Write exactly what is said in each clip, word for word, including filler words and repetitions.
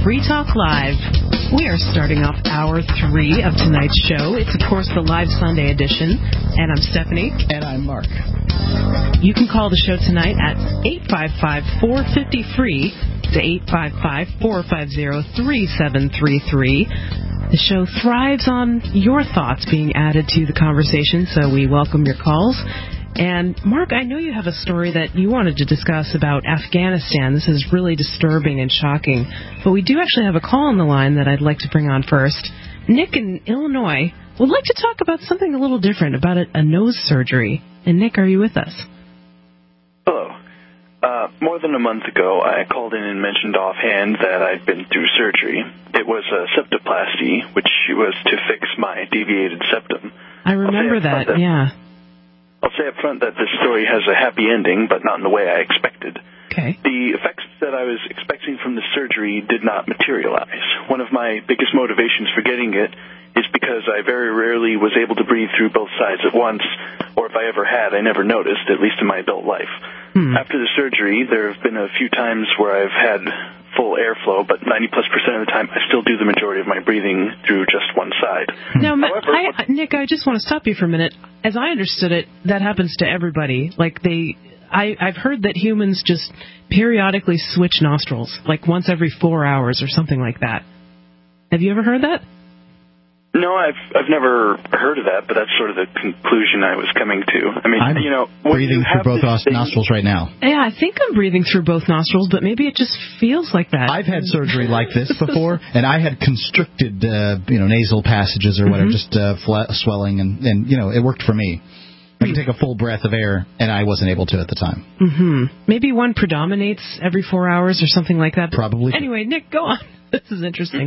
Free Talk Live. We are starting off hour three of tonight's show. It's, of course, the live Sunday edition. And I'm Stephanie. And I'm Mark. You can call the show tonight at eight five five, four five zero, free to eight five five, four five zero, three seven three three. The show thrives on your thoughts being added to the conversation, so we welcome your calls. And, Mark, I know you have a story that you wanted to discuss about Afghanistan. This is really disturbing and shocking. But we do actually have a call on the line that I'd like to bring on first. Nick in Illinois would like to talk about something a little different, about a, a nose surgery. And, Nick, are you with us? Hello. Uh, more than a month ago, I called in and mentioned offhand that I'd been through surgery. It was a septoplasty, which was to fix my deviated septum. I remember that, that, yeah. I'll say up front that this story has a happy ending, but not in the way I expected. Okay. The effects that I was expecting from the surgery did not materialize. One of my biggest motivations for getting it is because I very rarely was able to breathe through both sides at once, or if I ever had, I never noticed, at least in my adult life. Hmm. After the surgery, there have been a few times where I've had full airflow, but ninety plus percent of the time, I still do the majority of my breathing through just one side. Now, However, I, Nick, I just want to stop you for a minute. As I understood it, that happens to everybody. Like they, I, I've heard that humans just periodically switch nostrils, like once every four hours or something like that. Have you ever heard that? No, I've I've never heard of that, but that's sort of the conclusion I was coming to. I mean, I'm you know, breathing you through both thing, nostrils right now. Yeah, I think I'm breathing through both nostrils, but maybe it just feels like that. I've had surgery like this before, and I had constricted, uh, you know, nasal passages or whatever, mm-hmm. just uh, flat swelling, and, and you know, it worked for me. I can take a full breath of air, and I wasn't able to at the time. Mm-hmm. Maybe one predominates every four hours or something like that. Probably. Anyway, Nick, go on. This is interesting.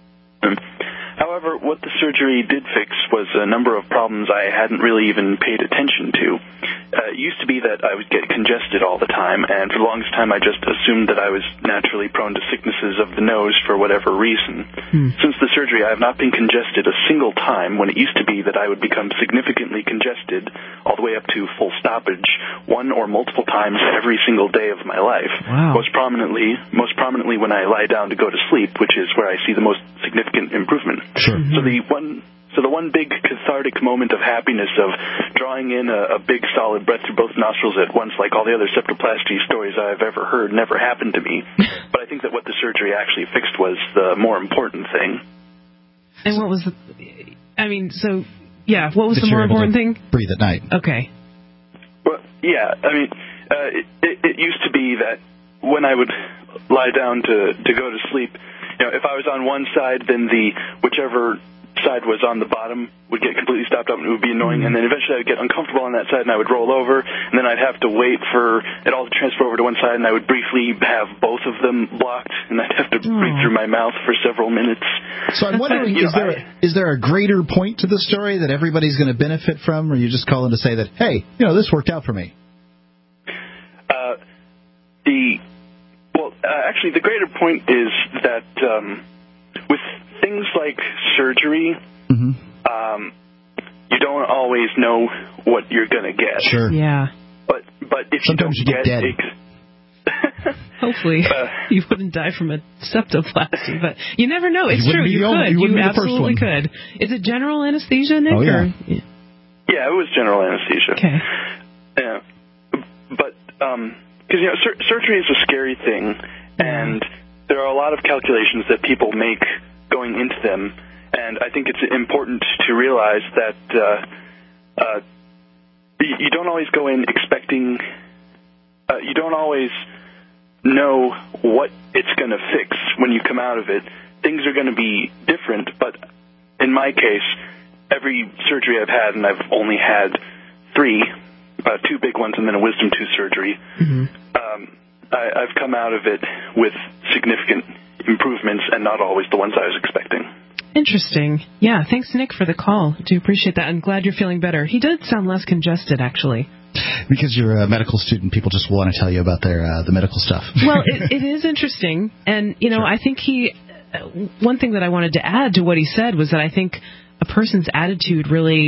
However, what the surgery did fix was a number of problems I hadn't really even paid attention to. Uh, it used to be that I would get congested all the time, and for the longest time I just assumed that I was naturally prone to sicknesses of the nose for whatever reason. Hmm. Since the surgery, I have not been congested a single time, when it used to be that I would become significantly congested all the way up to full stoppage one or multiple times every single day of my life. Wow. Most prominently, most prominently when I lie down to go to sleep, which is where I see the most significant improvement. Sure. So the one, so the one big cathartic moment of happiness of drawing in a, a big solid breath through both nostrils at once, like all the other septoplasty stories I've ever heard, never happened to me. But I think that what the surgery actually fixed was the more important thing. And what was the? I mean, so yeah, what was that the more important thing? Breathe at night. Okay. Well, yeah, I mean, uh, it, it, it used to be that when I would lie down to to go to sleep, you know, if I was on one side, then the whichever side was on the bottom would get completely stopped up and it would be annoying, and then eventually I would get uncomfortable on that side and I would roll over, and then I'd have to wait for it all to transfer over to one side, and I would briefly have both of them blocked, and I'd have to oh. breathe through my mouth for several minutes. So I'm wondering, is there, a, is there a greater point to the story that everybody's going to benefit from, or are you just calling to say that, hey, you know, this worked out for me? Uh, the... Well, uh, actually, the greater point is that um, with things like surgery, mm-hmm. um, you don't always know what you're going to get. Sure. Yeah. But but if Sometimes you don't you get, get dead. Ex- Hopefully uh, you wouldn't die from a septoplasty, but you never know. It's you true. You only, could. You, you absolutely could. Is it general anesthesia, Nick? Oh, yeah. Or? Yeah, it was general anesthesia. Okay. Yeah. But... Um, Because, you know, sur- surgery is a scary thing, and there are a lot of calculations that people make going into them, and I think it's important to realize that uh, uh, you don't always go in expecting, uh, you don't always know what it's going to fix when you come out of it. Things are going to be different, but in my case, every surgery I've had, and I've only had three, Uh, two big ones and then a wisdom tooth surgery. Mm-hmm. Um, I, I've come out of it with significant improvements and not always the ones I was expecting. Interesting. Yeah, thanks, Nick, for the call. I do appreciate that. I'm glad you're feeling better. He did sound less congested, actually. Because you're a medical student, people just want to tell you about their uh, the medical stuff. Well, it, it is interesting. And, you know, sure. I think he... Uh, one thing that I wanted to add to what he said was that I think a person's attitude really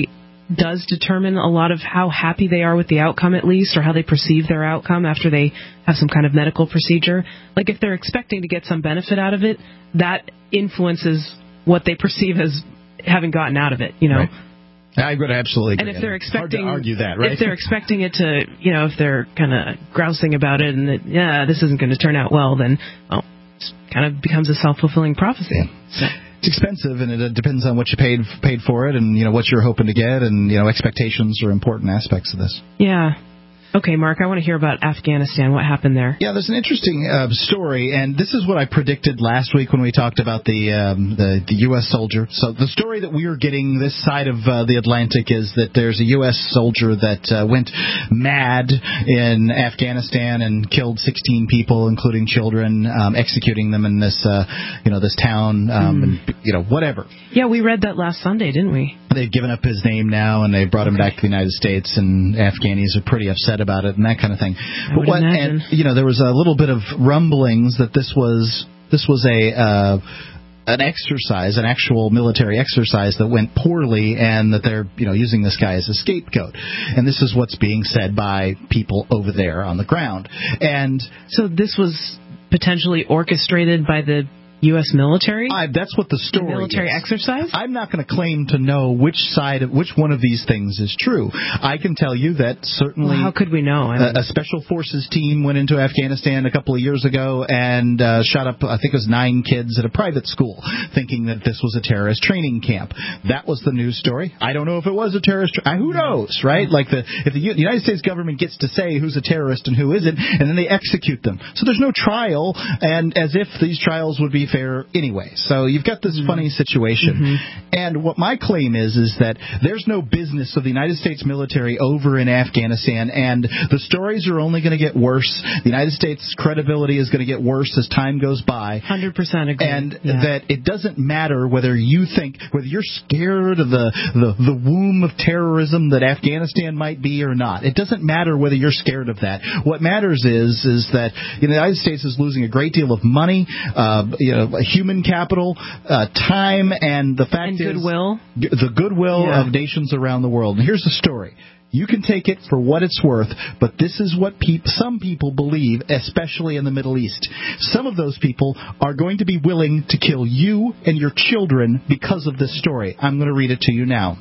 does determine a lot of how happy they are with the outcome, at least, or how they perceive their outcome after they have some kind of medical procedure. Like if they're expecting to get some benefit out of it, that influences what they perceive as having gotten out of it, you know. Right. I would absolutely agree. And if they're expecting, hard to argue that, right? If they're expecting it to, you know, if they're kind of grousing about it and that, yeah, this isn't going to turn out well, then, well, it kind of becomes a self-fulfilling prophecy. Yeah. So. It's expensive, and it depends on what you paid paid for it, and you know what you're hoping to get, and you know expectations are important aspects of this. Yeah. Okay, Mark, I want to hear about Afghanistan. What happened there? Yeah, there's an interesting uh, story, and this is what I predicted last week when we talked about the um, the, the U S soldier. So the story that we are getting this side of uh, the Atlantic is that there's a U S soldier that uh, went mad in Afghanistan and killed sixteen people, including children, um, executing them in this uh, you know this town, um, mm. and you know whatever. Yeah, we read that last Sunday, didn't we? They've given up his name now, and they brought him back to the United States, and Afghanis are pretty upset about it and that kind of thing. I but would what, imagine. And you know, there was a little bit of rumblings that this was this was a uh, an exercise, an actual military exercise that went poorly, and that they're you know using this guy as a scapegoat. And this is what's being said by people over there on the ground. And so this was potentially orchestrated by the U S military? I, that's what the story the military is. exercise? I'm not going to claim to know which side of which one of these things is true. I can tell you that certainly. Well, how could we know? I mean, a, a special forces team went into Afghanistan a couple of years ago and uh, shot up, I think it was nine kids at a private school, thinking that this was a terrorist training camp. That was the news story. I don't know if it was a terrorist. Tra- who knows, right? Like the if the, U- the United States government gets to say who's a terrorist and who isn't, and then they execute them. So there's no trial, and as if these trials would be fair anyway. So you've got this mm-hmm. funny situation. Mm-hmm. And what my claim is, is that there's no business of the United States military over in Afghanistan, and the stories are only going to get worse. The United States credibility is going to get worse as time goes by. one hundred percent agree. And yeah. that it doesn't matter whether you think, whether you're scared of the, the, the womb of terrorism that Afghanistan might be or not. It doesn't matter whether you're scared of that. What matters is, is that the United States is losing a great deal of money, uh, you know, human capital, uh, time, and the fact and is goodwill. the goodwill yeah. of nations around the world. And here's the story. You can take it for what it's worth, but this is what peop- some people believe, especially in the Middle East. Some of those people are going to be willing to kill you and your children because of this story. I'm going to read it to you now.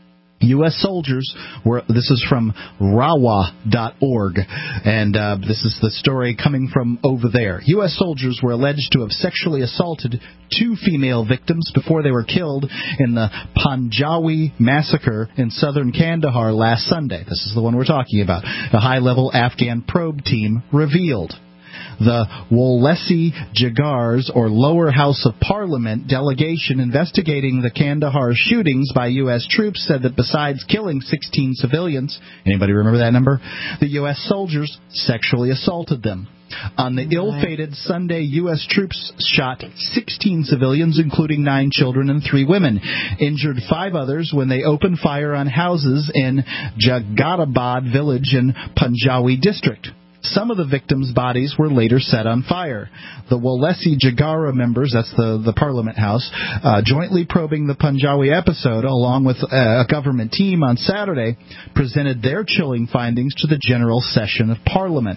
U S soldiers were, this is from rawa dot org, and uh, this is the story coming from over there. U S soldiers were alleged to have sexually assaulted two female victims before they were killed in the Panjawi massacre in southern Kandahar last Sunday. This is the one we're talking about. The high-level Afghan probe team revealed. The Wolesi Jagars, or Lower House of Parliament, delegation investigating the Kandahar shootings by U S troops said that besides killing sixteen civilians, anybody remember that number? The U S soldiers sexually assaulted them. On the ill-fated Sunday, U S troops shot sixteen civilians, including nine children and three women, injured five others when they opened fire on houses in Jagadabad village in Panjawi district. Some of the victims' bodies were later set on fire. The Wolesi Jagara members, that's the, the Parliament House, uh, jointly probing the Panjawi episode, along with uh, a government team on Saturday, presented their chilling findings to the General Session of Parliament.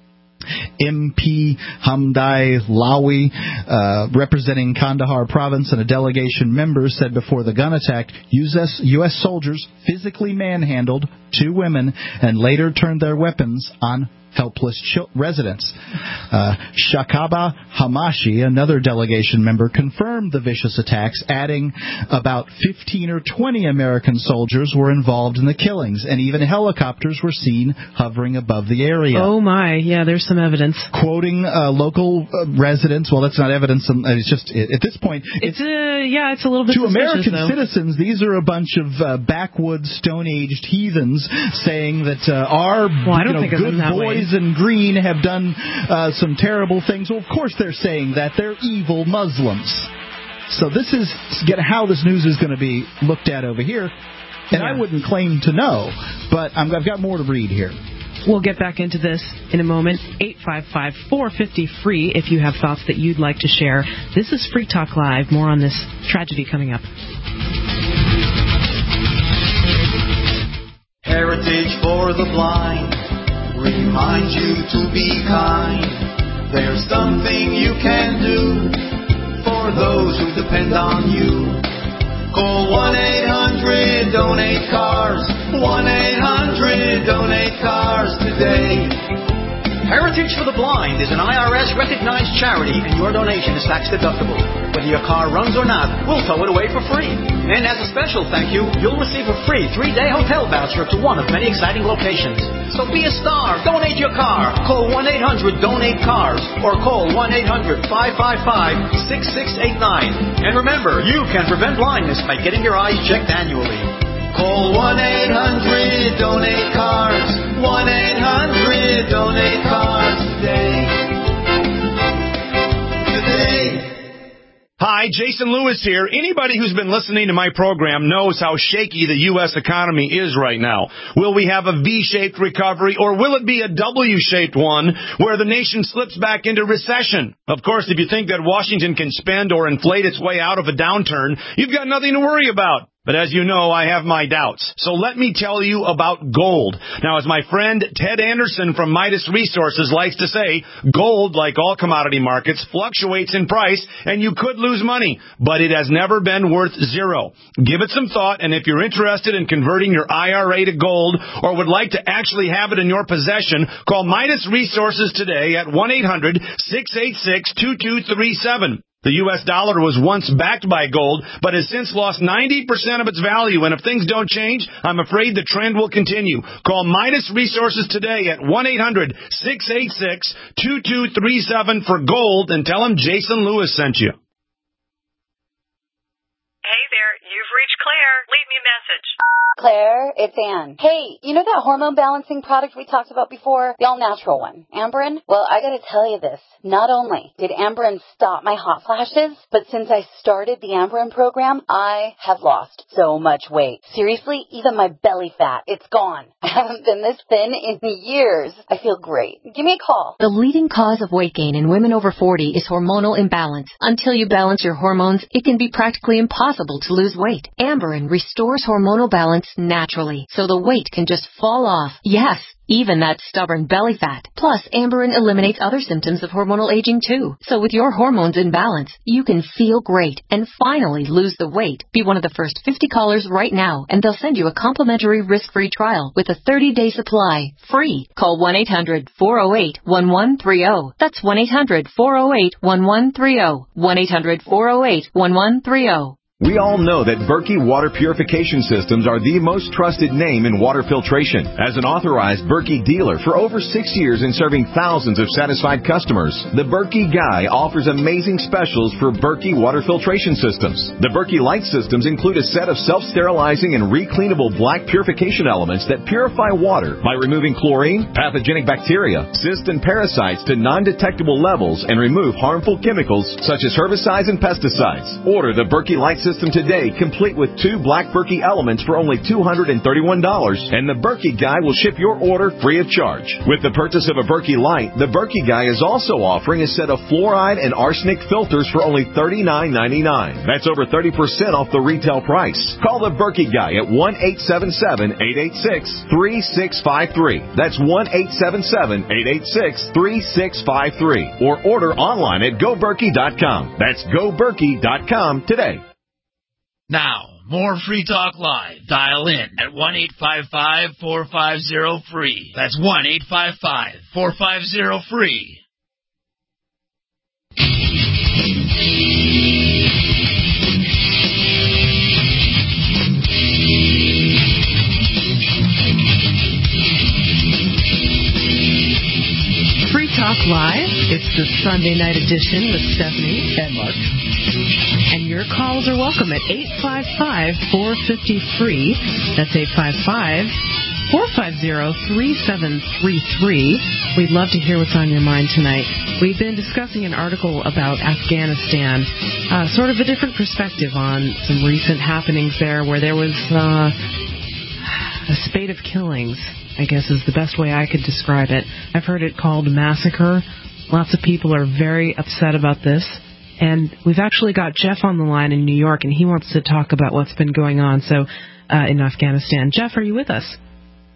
M P Hamdai Lawi, uh, representing Kandahar province, and a delegation member said before the gun attack, U S, U S soldiers physically manhandled two women and later turned their weapons on helpless ch- residents. Uh, Shakaba Hamashi, another delegation member, confirmed the vicious attacks, adding about fifteen or twenty American soldiers were involved in the killings, and even helicopters were seen hovering above the area. Oh my, yeah, there's some evidence. Quoting uh, local uh, residents, well, that's not evidence. Um, it's just, it, at this point, it's, it's uh, yeah, it's a little bit to American though. citizens, these are a bunch of uh, backwoods, stone-aged heathens saying that uh, our well, I don't you know, think good that boys way. in green have done uh, some terrible things. Well, of course they're saying that. They're evil Muslims. So this is get how this news is going to be looked at over here. And yeah. I wouldn't claim to know, but I'm, I've got more to read here. We'll get back into this in a moment. eight five five, four five zero, free if you have thoughts that you'd like to share. This is Free Talk Live. More on this tragedy coming up. Heritage for the Blind reminds you to be kind. There's something you can do for those who depend on you. Call one eight hundred donate cars. one eight hundred donate cars today. Heritage for the Blind is an I R S-recognized charity, and your donation is tax-deductible. Whether your car runs or not, we'll tow it away for free. And as a special thank you, you'll receive a free three-day hotel voucher to one of many exciting locations. So be a star. Donate your car. Call one eight hundred donate cars or call one eight hundred five five five six six eight nine. And remember, you can prevent blindness by getting your eyes checked annually. Call one eight hundred donate cars. one eight hundred donate cars today. Today. Hi, Jason Lewis here. Anybody who's been listening to my program knows how shaky the U S economy is right now. Will we have a V-shaped recovery, or will it be a W-shaped one where the nation slips back into recession? Of course, if you think that Washington can spend or inflate its way out of a downturn, you've got nothing to worry about. But as you know, I have my doubts. So let me tell you about gold. Now, as my friend Ted Anderson from Midas Resources likes to say, gold, like all commodity markets, fluctuates in price, and you could lose money. But it has never been worth zero. Give it some thought, and if you're interested in converting your I R A to gold or would like to actually have it in your possession, call Midas Resources today at one eight hundred six eight six two two three seven. The U S dollar was once backed by gold, but has since lost ninety percent of its value, and if things don't change, I'm afraid the trend will continue. Call Midas Resources today at one eight hundred six eight six two two three seven for gold and tell them Jason Lewis sent you. Hey there, you've reached Claire. Leave me a message. Claire, it's Ann. Hey, you know that hormone balancing product we talked about before? The all-natural one, Amberen? Well, I gotta tell you this. Not only did Amberen stop my hot flashes, but since I started the Amberen program, I have lost so much weight. Seriously, even my belly fat, it's gone. I haven't been this thin in years. I feel great. Give me a call. The leading cause of weight gain in women over forty is hormonal imbalance. Until you balance your hormones, it can be practically impossible to lose weight. Amberen restores hormonal balance naturally, so the weight can just fall off. Yes, even that stubborn belly fat. Plus, Amberen eliminates other symptoms of hormonal aging too. So with your hormones in balance, you can feel great and finally lose the weight. Be one of the first fifty callers right now, and they'll send you a complimentary risk-free trial with a thirty-day supply, free. Call one eight hundred four oh eight one one three oh. That's one eight hundred four oh eight one one three oh. one eight hundred four oh eight one one three oh. We all know that Berkey Water Purification Systems are the most trusted name in water filtration. As an authorized Berkey dealer for over six years and serving thousands of satisfied customers, the Berkey Guy offers amazing specials for Berkey Water Filtration Systems. The Berkey Light Systems include a set of self-sterilizing and recleanable black purification elements that purify water by removing chlorine, pathogenic bacteria, cysts, and parasites to non-detectable levels and remove harmful chemicals such as herbicides and pesticides. Order the Berkey Light System today, complete with two black Berkey elements for only two hundred thirty-one dollars, and the Berkey Guy will ship your order free of charge. With the purchase of a Berkey Light, the Berkey Guy is also offering a set of fluoride and arsenic filters for only thirty-nine ninety-nine. That's over thirty percent off the retail price. Call the Berkey Guy at one eight seven seven eight eight six three six five three. That's one eight seven seven eight eight six three six five three. Or order online at go berkey dot com. That's go berkey dot com today. Now, more Free Talk Live. Dial in at one eight five five four five zero free. That's one eight five five four five zero free. Free Talk Live. It's the Sunday night edition with Stephanie and Mark. And your calls are welcome at eight five five four five zero free. That's eight five five four five zero three seven three three. We'd love to hear what's on your mind tonight. We've been discussing an article about Afghanistan, uh, sort of a different perspective on some recent happenings there where there was uh, a spate of killings, I guess is the best way I could describe it. I've heard it called massacre. Lots of people are very upset about this. And we've actually got Jeff on the line in New York, and he wants to talk about what's been going on so uh, in Afghanistan. Jeff, are you with us?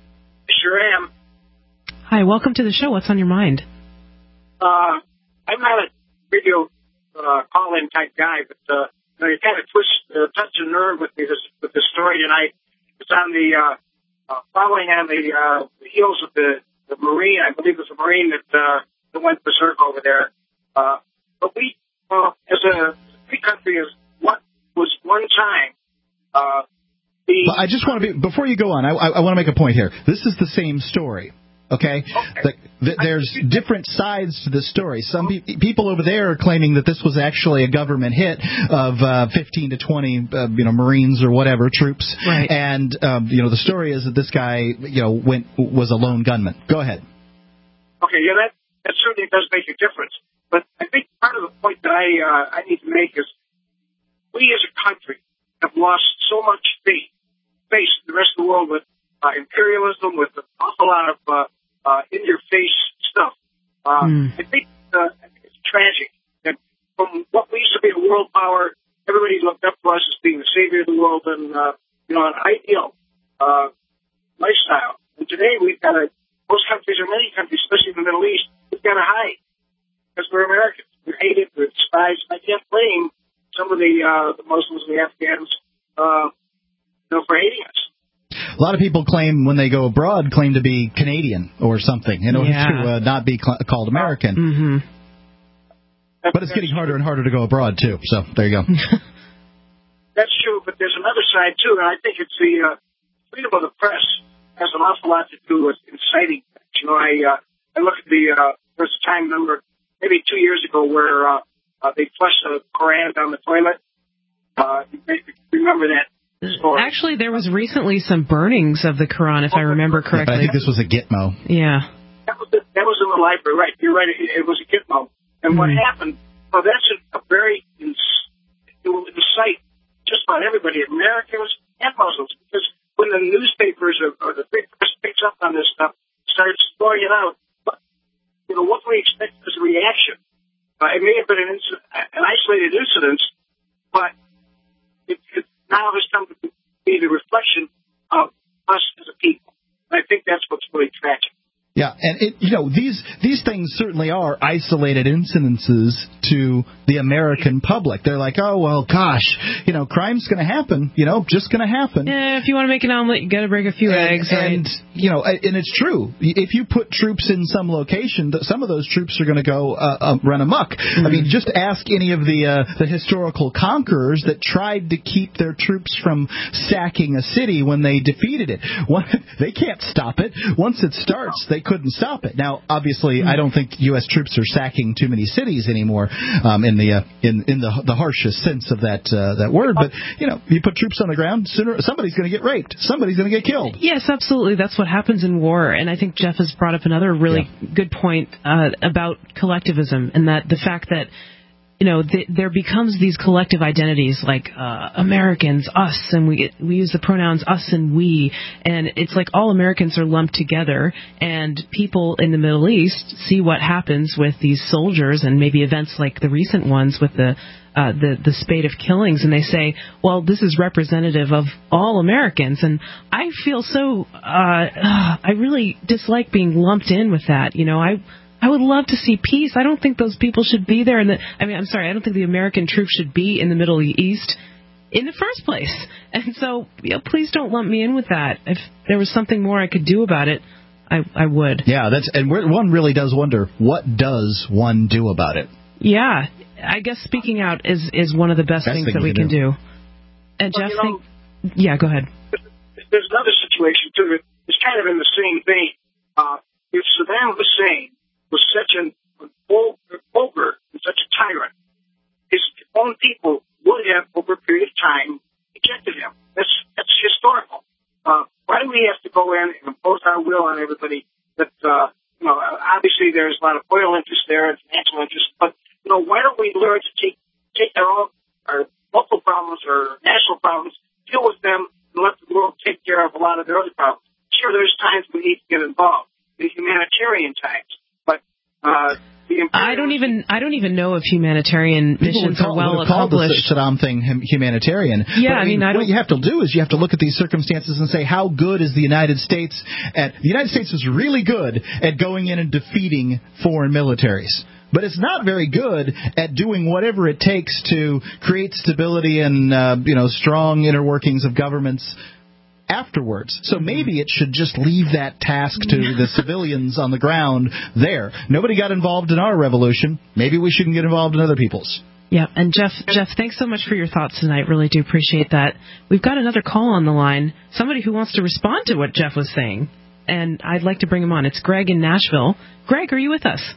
Hi, welcome to the show. What's on your mind? Uh, I'm not a radio uh, call-in type guy, but uh, you know, you kind of twist, uh, touch a nerve with me this, with the story tonight. It's on the uh, uh, following on the, uh, the heels of the, the Marine. I believe it was a Marine that, uh, that went berserk over there. Uh, but we, uh, as a free country, as what was one time. Uh, the, I just want to be before you go on. I, I, I want to make a point here. This is the same story. Okay, okay. The, the, there's different sides to this story. Some pe- people over there are claiming that this was actually a government hit of uh, fifteen to twenty, uh, you know, Marines or whatever troops. Right. And um, you know, the story is that this guy, you know, went was a lone gunman. Go ahead. Okay, yeah, that that certainly does make a difference. But I think part of the point that I uh, I need to make is we as a country have lost so much faith, faith in the rest of the world with uh, imperialism, with an awful lot of uh, Uh, in-your-face stuff. Uh, mm. I think uh, it's tragic that from what we used to be a world power, everybody looked up to us as being the savior of the world and, uh, you know, an ideal uh, lifestyle. And today we've got to, most countries or many countries, especially in the Middle East, we've got to hide because we're Americans. We're hated, we're despised. I can't blame some of the, uh, the Muslims and the Afghans, uh, you know, for hating us. A lot of people claim when they go abroad, claim to be Canadian or something in order yeah. to uh, not be cl- called American. Mm-hmm. But it's getting harder and harder to go abroad, too. So there you go. That's true, but there's another side, too, and I think it's the uh, freedom of the press has an awful lot to do with inciting. You know, I uh, I look at the, uh, there's a time number, maybe two years ago, where uh, uh, they flushed the Koran down the toilet. Uh, you may remember that. Story. Actually, there was recently some burnings of the Quran, if I remember correctly. I think this was a Gitmo. Yeah. That was, the, that was in the library, right. You're right, it, it was a Gitmo. And mm. what happened, well, that's a, a very, it will incite just about everybody, Americans and Muslims, because when the newspapers or, or the big press picks up on this stuff, starts throwing it out, but, you know, what do we expect as a reaction? Uh, it may have been an, incident, an isolated incident, but it, it now has come to be the reflection of us as a people. And I think that's what's really tragic. Yeah, and it, you know, these these things certainly are isolated incidences to the American public. They're like, oh, well, gosh, you know, crime's going to happen, you know, just going to happen. Yeah, if you want to make an omelet, you got to break a few and, eggs. Right? And, you know, and it's true. If you put troops in some location, some of those troops are going to go uh, uh, run amok. Mm-hmm. I mean, just ask any of the uh, the historical conquerors that tried to keep their troops from sacking a city when they defeated it. One, they can't stop it. Once it starts, they couldn't stop it. Now, obviously, mm-hmm. I don't think U S troops are sacking too many cities anymore um, in the uh, in in the the harshest sense of that uh, that word. But you know, you put troops on the ground, sooner somebody's going to get raped. Somebody's going to get killed. Yes, absolutely. That's what happens in war. And I think Jeff has brought up another really yeah. good point uh, about collectivism, and that the fact that, you know, th- there becomes these collective identities like uh, Americans, us, and we we use the pronouns us and we, and it's like all Americans are lumped together, and people in the Middle East see what happens with these soldiers and maybe events like the recent ones with the uh, the, the spate of killings, and they say, well, this is representative of all Americans, and I feel so, uh, uh, I really dislike being lumped in with that, you know, I I would love to see peace. I don't think those people should be there. In the, I mean, I'm sorry, I don't think the American troops should be in the Middle East in the first place. And so, you know, please don't lump me in with that. If there was something more I could do about it, I, I would. Yeah, that's and one really does wonder, what does one do about it? Yeah, I guess speaking out is, is one of the best, best things that we can do. do. And well, Jeff, you know, think, yeah, go ahead. There's another situation, too, it's kind of in the same vein. Uh, if Saddam Hussein was such an vulgar and such a tyrant, his own people would have, over a period of time, ejected him. That's that's historical. Uh, why do we have to go in and impose our will on everybody? That uh, you know, obviously there's a lot of oil interest there and financial interest, but you know, why don't we learn to take take our own our local problems or national problems, deal with them, and let the world take care of a lot of their other problems? Sure, there's times we need to get involved, the humanitarian times. Uh, I don't even I don't even know if humanitarian People missions call, are well would have called accomplished. the Saddam thing humanitarian. Yeah, but, I mean, I mean I what don't... you have to do is you have to look at these circumstances and say, how good is the United States at? The United States was really good at going in and defeating foreign militaries. But it's not very good at doing whatever it takes to create stability and uh, you know strong inner workings of governments afterwards. So maybe it should just leave that task to the civilians on the ground there. Nobody got involved in our revolution. Maybe we shouldn't get involved in other people's. Yeah, and Jeff, Jeff, thanks so much for your thoughts tonight. Really do appreciate that. We've got another call on the line, somebody who wants to respond to what Jeff was saying, and I'd like to bring him on. It's Greg in Nashville. Greg, are you with us?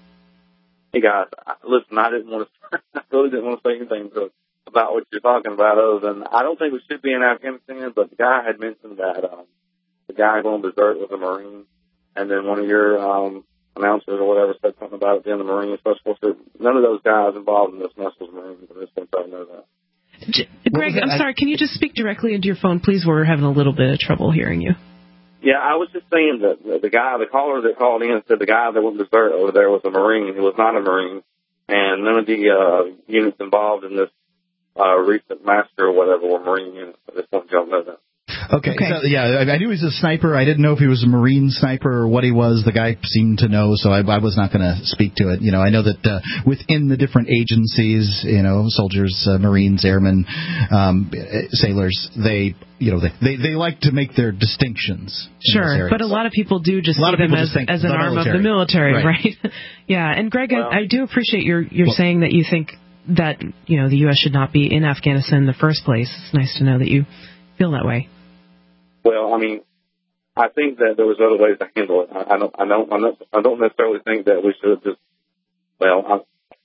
Hey, guys. Listen, I didn't want to, I really didn't want to say anything to about what you're talking about, other than I don't think we should be in Afghanistan, but the guy had mentioned that um, the guy going berserk was a Marine, and then one of your um, announcers or whatever said something about it being the Marine Special Forces. None of those guys involved in this mess was Marines. I just want to know that. J- Greg, I'm sorry, can you just speak directly into your phone, please? We're having a little bit of trouble hearing you. Yeah, I was just saying that the guy, the caller that called in said the guy that went berserk over there was a Marine. He was not a Marine, and none of the uh, units involved in this Uh, recent master or whatever were Marine units. I just want y'all to know that. Okay, okay. So, yeah, I, I knew he was a sniper. I didn't know if he was a Marine sniper or what he was. The guy seemed to know, so I, I was not going to speak to it. You know, I know that uh, within the different agencies, you know, soldiers, uh, Marines, airmen, um, sailors, they, you know, they, they, they like to make their distinctions. Sure, but a lot of people do just see them as, as an the arm military. of the military, right? right? Yeah, and Greg, well, I, I do appreciate your, your well, saying that you think that, you know, the U S should not be in Afghanistan in the first place. It's nice to know that you feel that way. Well, I mean, I think that there was other ways to handle it. I, I don't, I don't, I'm not, I don't necessarily think that we should just. Well, I'm,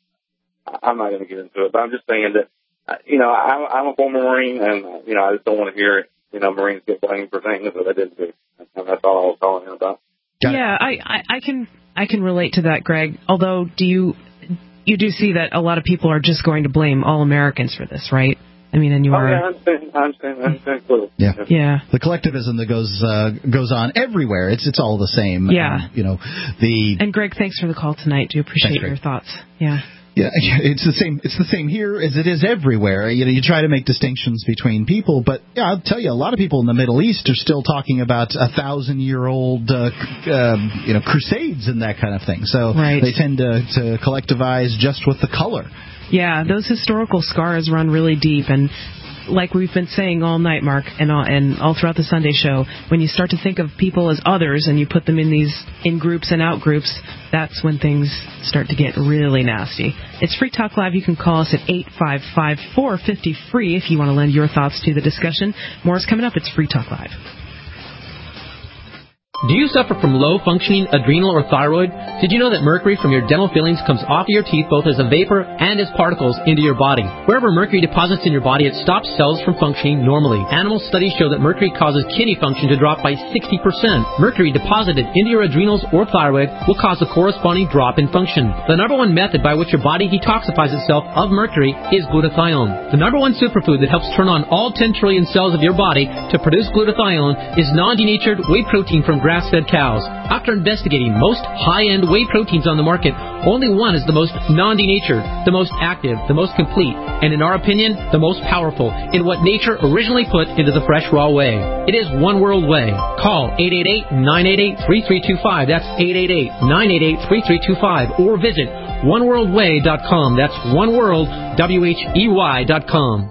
I'm not going to get into it, but I'm just saying that, you know, I'm, I'm a former Marine, and you know, I just don't want to hear it. You know, Marines get blamed for things that they didn't do, and that's all I was calling him about. Yeah, I, I, I can, I can relate to that, Greg. Although, do you? You do see that a lot of people are just going to blame all Americans for this, right? I mean, and you oh, are. Yeah, I understand. I understand. I understand. Cool. Yeah. Yeah. The collectivism that goes uh, goes on everywhere. It's it's all the same. Yeah. Um, you know, the. And Greg, thanks for the call tonight. Do appreciate your thoughts. Yeah. Yeah, it's the same. It's the same here as it is everywhere. You know, you try to make distinctions between people, but yeah, I'll tell you, a lot of people in the Middle East are still talking about a thousand-year-old, uh, uh, you know, crusades and that kind of thing. So right. they tend to, to collectivize just with the color. Yeah, those historical scars run really deep, and like we've been saying all night, Mark, and all, and all throughout the Sunday show, when you start to think of people as others and you put them in these in groups and out groups, that's when things start to get really nasty. It's Free Talk Live. You can call us at eight five five, four five zero, free if you want to lend your thoughts to the discussion. More is coming up. It's Free Talk Live. Do you suffer from low-functioning adrenal or thyroid? Did you know that mercury from your dental fillings comes off of your teeth both as a vapor and as particles into your body? Wherever mercury deposits in your body, it stops cells from functioning normally. Animal studies show that mercury causes kidney function to drop by sixty percent. Mercury deposited into your adrenals or thyroid will cause a corresponding drop in function. The number one method by which your body detoxifies itself of mercury is glutathione. The number one superfood that helps turn on all ten trillion cells of your body to produce glutathione is non-denatured whey protein from grass-fed cows. After investigating most high-end whey proteins on the market, only one is the most non-denatured, the most active, the most complete, and in our opinion, the most powerful in what nature originally put into the fresh raw whey. It is One World Whey. Call eight eight eight, nine eight eight, three three two five. That's eight eight eight, nine eight eight, three three two five. Or visit one world way dot com. That's oneworld, W H E Y dot com.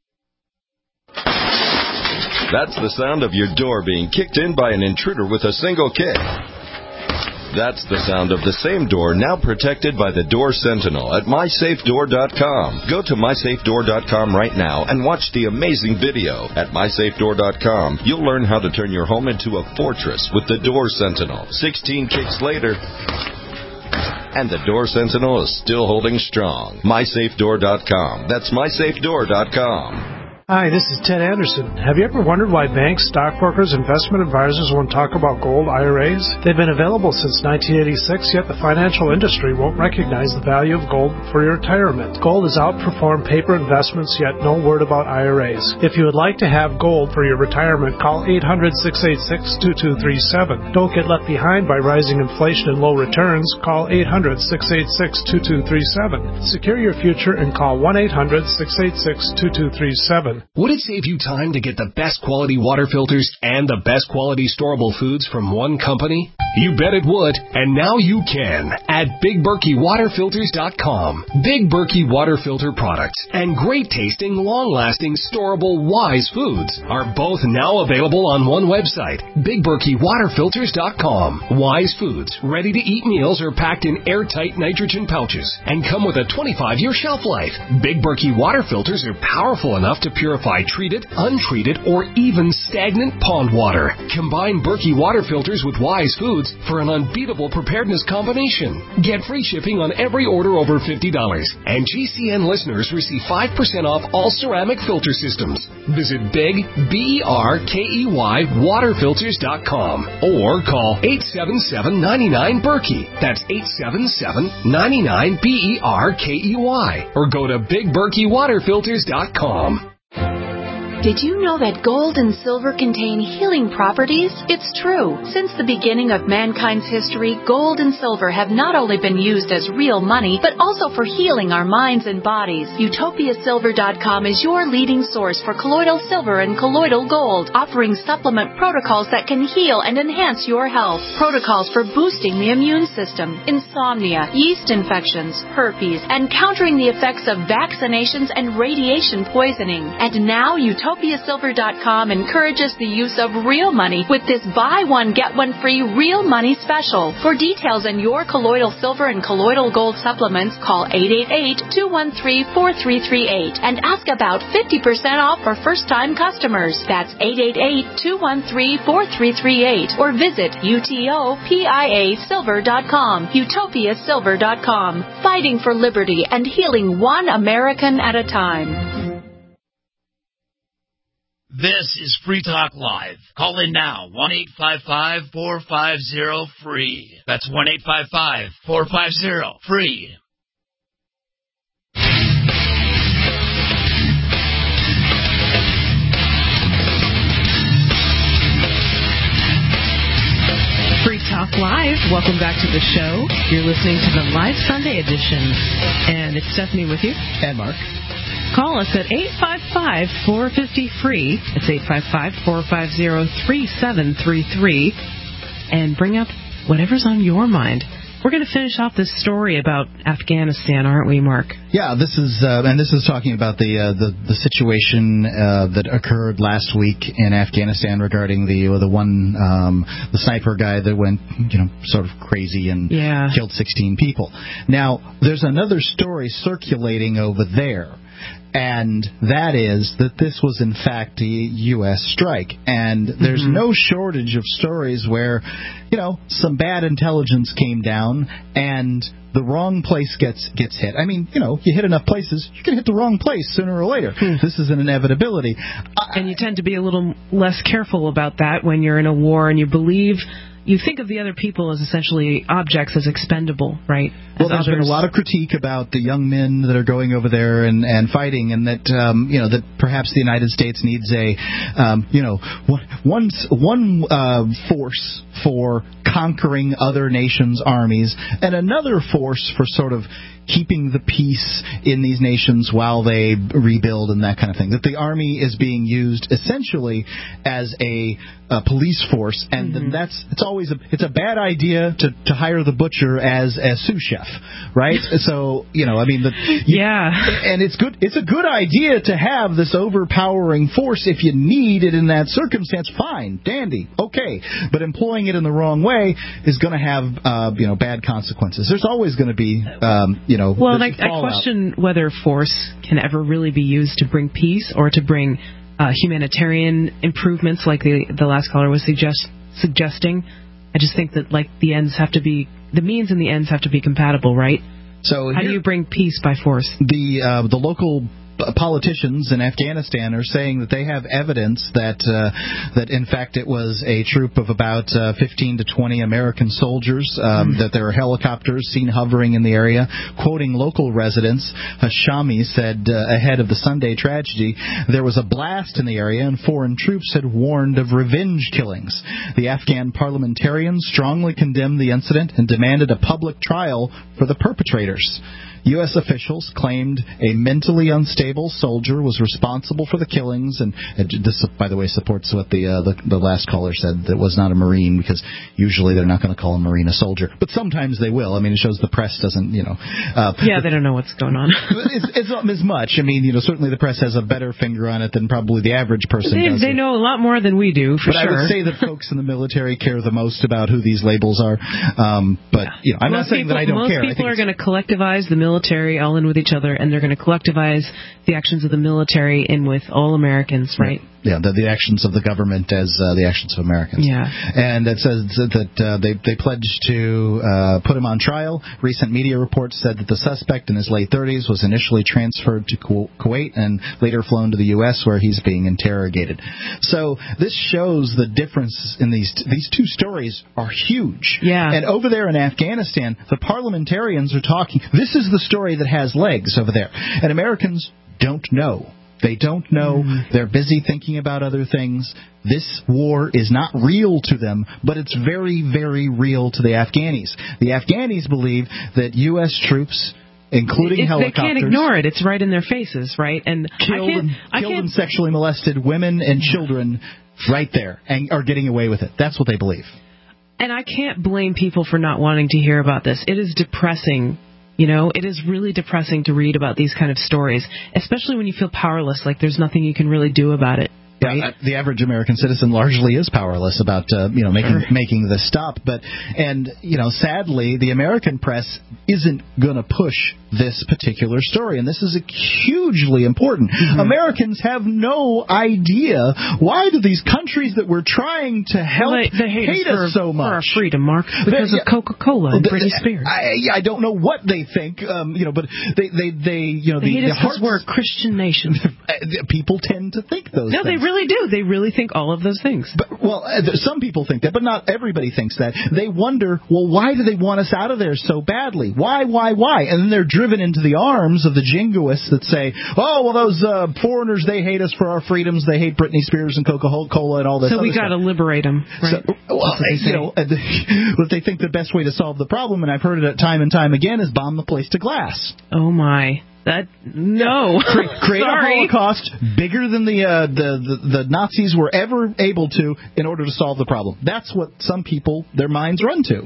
That's the sound of your door being kicked in by an intruder with a single kick. That's the sound of the same door now protected by the Door Sentinel at my safe door dot com. Go to my safe door dot com right now and watch the amazing video. At my safe door dot com, you'll learn how to turn your home into a fortress with the Door Sentinel. sixteen kicks later, and the Door Sentinel is still holding strong. my safe door dot com. That's my safe door dot com. Hi, this is Ted Anderson. Have you ever wondered why banks, stockbrokers, investment advisors won't talk about gold I R As? They've been available since nineteen eighty-six, yet the financial industry won't recognize the value of gold for your retirement. Gold has outperformed paper investments, yet no word about I R As. If you would like to have gold for your retirement, call eight hundred, six eight six, two two three seven. Don't get left behind by rising inflation and low returns. Call eight hundred, six eight six, two two three seven. Secure your future and call one eight hundred, six eight six, two two three seven. Would it save you time to get the best quality water filters and the best quality storable foods from one company? You bet it would, and now you can at Big Berkey Water Filters dot com. Big Berkey Water Filter products and great tasting, long-lasting, storable Wise foods are both now available on one website, Big Berkey Water Filters dot com. Wise foods, ready-to-eat meals are packed in airtight nitrogen pouches and come with a twenty-five year shelf life. Big Berkey Water Filters are powerful enough to purify treated, untreated, or even stagnant pond water. Combine Berkey Water Filters with Wise foods for an unbeatable preparedness combination. Get free shipping on every order over fifty dollars. And G C N listeners receive five percent off all ceramic filter systems. Visit Big, B E R K E Y, Water Filters dot com or call eight seven seven, nine nine, Berkey. That's eight seven seven, nine nine, B E R K E Y. Or go to Big Berkey Water Filters dot com. Did you know that gold and silver contain healing properties? It's true. Since the beginning of mankind's history, gold and silver have not only been used as real money, but also for healing our minds and bodies. Utopia Silver dot com is your leading source for colloidal silver and colloidal gold, offering supplement protocols that can heal and enhance your health. Protocols for boosting the immune system, insomnia, yeast infections, herpes, and countering the effects of vaccinations and radiation poisoning. And now Utopia Utopia Silver dot com encourages the use of real money with this buy one, get one free real money special. For details on your colloidal silver and colloidal gold supplements, call eight eight eight, two one three, four three three eight and ask about fifty percent off for first-time customers. That's eight eight eight, two one three, four three three eight or visit Utopia Silver dot com. Utopia Silver dot com. Fighting for liberty and healing one American at a time. This is Free Talk Live. Call in now, one eight five five, four five zero, free. That's one eight five five, four five zero, free. Free Talk Live. Welcome back to the show. You're listening to the Live Sunday edition. And it's Stephanie with you. And Mark. Call us at eight five five, four five zero, free. It's eight five five, four five zero, three seven three three. And bring up whatever's on your mind. We're going to finish off this story about Afghanistan, aren't we, Mark? Yeah, this is, uh, and this is talking about the uh, the, the situation uh, that occurred last week in Afghanistan regarding the the one um, the sniper guy that went, you know, sort of crazy and yeah. killed sixteen people. Now, there's another story circulating over there. And that is that this was, in fact, a U S strike. And there's mm-hmm. no shortage of stories where, you know, some bad intelligence came down and the wrong place gets gets hit. I mean, you know, you hit enough places, you can hit the wrong place sooner or later. Hmm. This is an inevitability. And you tend to be a little less careful about that when you're in a war and you believe... You think of the other people as essentially objects, as expendable, right? As well, there's others. been a lot of critique about the young men that are going over there and, and fighting, and that um, you know that perhaps the United States needs a um, you know one one uh, force for conquering other nations' armies, and another force for sort of keeping the peace in these nations while they rebuild and that kind of thing. That the army is being used essentially as a, a police force, and mm-hmm. that's it's always a it's a bad idea to, to hire the butcher as a sous chef, right? So you know, I mean, the, you, yeah, and it's good. It's a good idea to have this overpowering force if you need it in that circumstance. Fine, dandy, okay, but employing it in the wrong way is going to have uh, you know bad consequences. There's always going to be um, you know. Well, and I, I question whether force can ever really be used to bring peace or to bring uh, humanitarian improvements, like the the last caller was suggest, suggesting. I just think that like the ends have to be the means and the ends have to be compatible, right? So how here, do you bring peace by force? The uh, the local politicians in Afghanistan are saying that they have evidence that uh, that in fact it was a troop of about uh, fifteen to twenty American soldiers, um, mm. that there are helicopters seen hovering in the area. Quoting local residents, Hashami said uh, ahead of the Sunday tragedy, there was a blast in the area and foreign troops had warned of revenge killings. The Afghan parliamentarians strongly condemned the incident and demanded a public trial for the perpetrators. U S officials claimed a mentally unstable soldier was responsible for the killings, and this, by the way, supports what the uh, the, the last caller said, that was not a Marine, because usually they're not going to call a Marine a soldier, but sometimes they will. I mean, it shows the press doesn't, you know. Uh, yeah, they don't know what's going on. it's, it's not as much. I mean, you know, certainly the press has a better finger on it than probably the average person they, does. They know a lot more than we do, for but sure. But I would say that folks in the military care the most about who these labels are. Um, but, you know, I'm most not saying people, that I don't most care. Most people are going to collectivize the military all in with each other, and they're going to collectivize the actions of the military in with all Americans, right? Yeah, the, the actions of the government as uh, the actions of Americans. Yeah. And it says that uh, they, they pledged to uh, put him on trial. Recent media reports said that the suspect in his late thirties was initially transferred to Kuwait and later flown to the U S where he's being interrogated. So this shows the difference in these these two stories are huge. Yeah. And over there in Afghanistan, the parliamentarians are talking. This is the story that has legs over there. And Americans don't know. They don't know. Mm. They're busy thinking about other things. This war is not real to them, but it's very, very real to the Afghanis. The Afghanis believe that U S troops, including it, helicopters, they can't ignore it. It's right in their faces, right? And killed, I can't, and, I killed can't, and sexually molested women and children right there and are getting away with it. That's what they believe. And I can't blame people for not wanting to hear about this. It is depressing. You know, it is really depressing to read about these kind of stories, especially when you feel powerless, like there's nothing you can really do about it. Right? Yeah, the average American citizen largely is powerless about uh, you know making sure. making this stop. But and you know, sadly, the American press isn't going to push this particular story, and this is hugely important. Mm-hmm. Americans have no idea why do these countries that we're trying to help well, they, they hate, hate us, us so much for our freedom, Mark, because they, of Coca-Cola and the, Britney Spears. I, I don't know what they think, um, you know, but they they, they you know they the, hate the us because we're a Christian nation. People tend to think those. No, things. they really do. They really think all of those things. But, well, some people think that, but not everybody thinks that. They wonder, well, why do they want us out of there so badly? Why, why, why? And then they're driven into the arms of the jingoists that say, oh, well, those uh, foreigners, they hate us for our freedoms. They hate Britney Spears and Coca-Cola and all this. So we got to liberate them, right? So, well, you know, but they think the best way to solve the problem, and I've heard it time and time again, is bomb the place to glass. Oh my. That no, create, create a Sorry. Holocaust bigger than the, uh, the the the Nazis were ever able to in order to solve the problem. That's what some people their minds run to.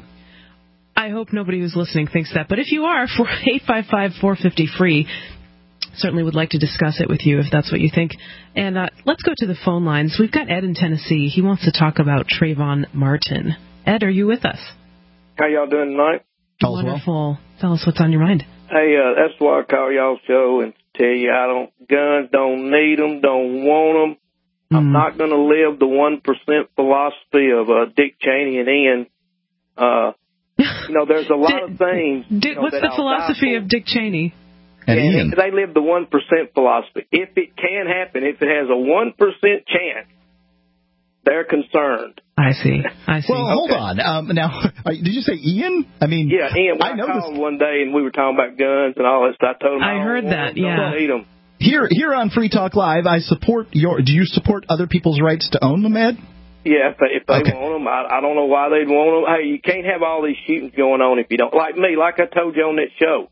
I hope nobody who's listening thinks that, but if you are, for eight five five, four five zero, free, certainly would like to discuss it with you if that's what you think. And uh, let's go to the phone lines. We've got Ed in Tennessee. He wants to talk about Trayvon Martin. Ed, are you with us? How y'all doing tonight? Wonderful. Well. Tell us what's on your mind. Hey, uh, that's why I call y'all show and tell you I don't, guns, don't need them, don't want them. Mm. I'm not going to live the one percent philosophy of uh, Dick Cheney and Ian. Uh, you know, there's a lot Dick, of things. Dick, you know, what's the I'll philosophy of Dick Cheney? And yeah, Ian. They live the one percent philosophy. If it can happen, if it has a one percent chance, they're concerned. I see. I see. Well, hold okay. on. Um, now, did you say Ian? I mean, yeah, Ian. When I, I called one day and we were talking about guns and all that stuff. I told him I, I heard that. Them, yeah. Don't need them. Here, here on Free Talk Live, I support your. Do you support other people's rights to own them, Ed? Yeah, if they, if they okay. want them, I, I don't know why they'd want them. Hey, you can't have all these shootings going on if you don't. Like me, like I told you on that show.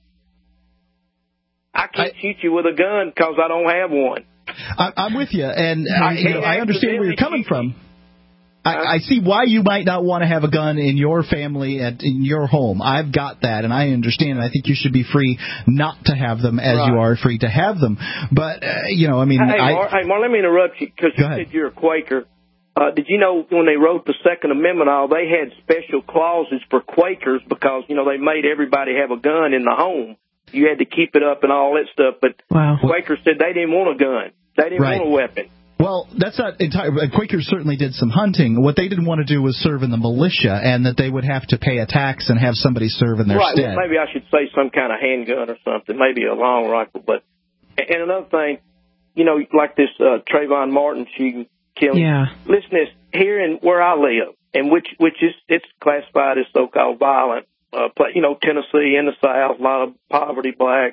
I can't I, shoot you with a gun because I don't have one. I, I'm with you, and I, you know, I understand where you're coming from. I, I see why you might not want to have a gun in your family, at, in your home. I've got that, and I understand. And I think you should be free not to have them as right. you are free to have them. But, uh, you know, I mean... Hey, I, Mar, hey, Mar, let me interrupt you, because you ahead. said you're a Quaker. Uh, did you know when they wrote the Second Amendment, all they had special clauses for Quakers because, you know, they made everybody have a gun in the home. You had to keep it up and all that stuff. But wow. Quakers said they didn't want a gun. They didn't right. want a weapon. Well, that's not entire. Quakers certainly did some hunting. What they didn't want to do was serve in the militia, and that they would have to pay a tax and have somebody serve in their right, stead. Well, maybe I should say some kind of handgun or something, maybe a long rifle. But And another thing, you know, like this uh, Trayvon Martin shooting, killing. Yeah. Listen to this. Here in where I live, and which which is it's classified as so-called violent. Uh, play, you know, Tennessee in the South, a lot of poverty blacks,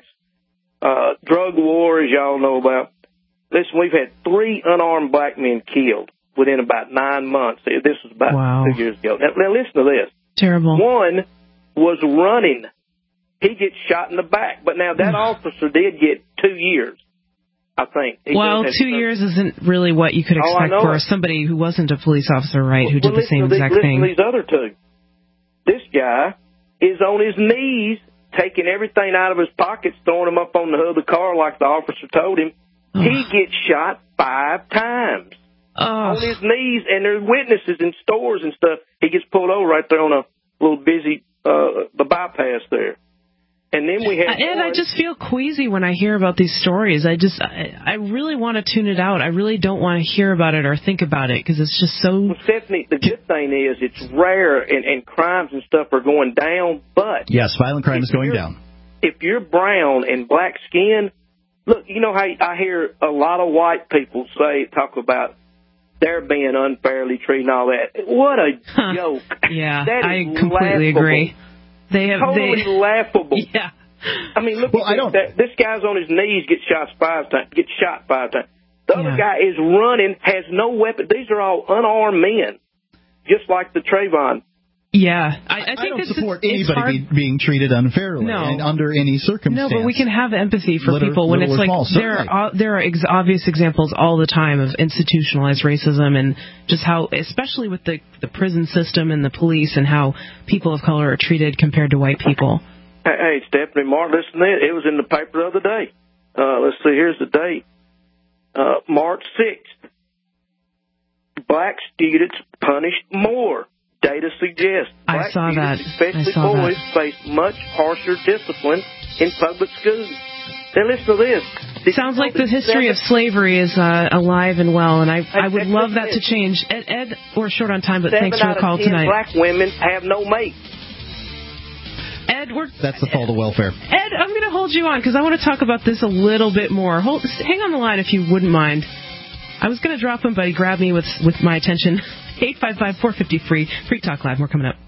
uh, drug war, as y'all know about. Listen, we've had three unarmed black men killed within about nine months. This was about wow. two years ago. Now, now listen to this. Terrible. One was running. He gets shot in the back. But now that officer did get two years, I think. He well, two some, years isn't really what you could expect oh, for somebody who wasn't a police officer, right, who well, did the same these, exact listen thing. To these other two. This guy is on his knees, taking everything out of his pockets, throwing them up on the hood of the car like the officer told him. Oh. He gets shot five times oh. on his knees, and there's witnesses in stores and stuff. He gets pulled over right there on a little busy uh, the bypass there. And then we have. And I just feel queasy when I hear about these stories. I just, I, I really want to tune it out. I really don't want to hear about it or think about it because it's just so. Well, Stephanie, the good thing is it's rare and, and crimes and stuff are going down, but. Yes, violent crime is going down. If you're brown and black skin, look, you know how I hear a lot of white people say, talk about they're being unfairly treated and all that. What a huh. joke. Yeah, that I is completely laughable. agree. They have totally they, laughable. Yeah. I mean, look well, at I don't... that. This guy's on his knees, gets shot five times. Gets shot five times. The yeah. other guy is running, has no weapon. These are all unarmed men, just like the Trayvon. Yeah, I, I think I don't it's, support it's, anybody it's be, being treated unfairly no. and under any circumstance. No, but we can have empathy for little, people when it's like small, there are there are ex- obvious examples all the time of institutionalized racism and just how, especially with the the prison system and the police and how people of color are treated compared to white people. Hey, Stephanie, Mark, listen to it. It was in the paper the other day. Uh, let's see, here's the date. Uh, March sixth. Black students punished more. Data suggests black I saw students, that. especially I saw boys, that. face much harsher discipline in public schools. Now listen to this. It sounds like the history of slavery is uh, alive and well, and I I would love that to change. Ed, Ed, we're short on time, but Seven thanks for the call out of ten tonight. Black women have no mate. Ed, we're, That's the fault of welfare. Ed, I'm going to hold you on because I want to talk about this a little bit more. Hold, hang on the line if you wouldn't mind. I was going to drop him, but he grabbed me with with my attention. eight five five, four five zero, free. Free Talk Live. We're coming up.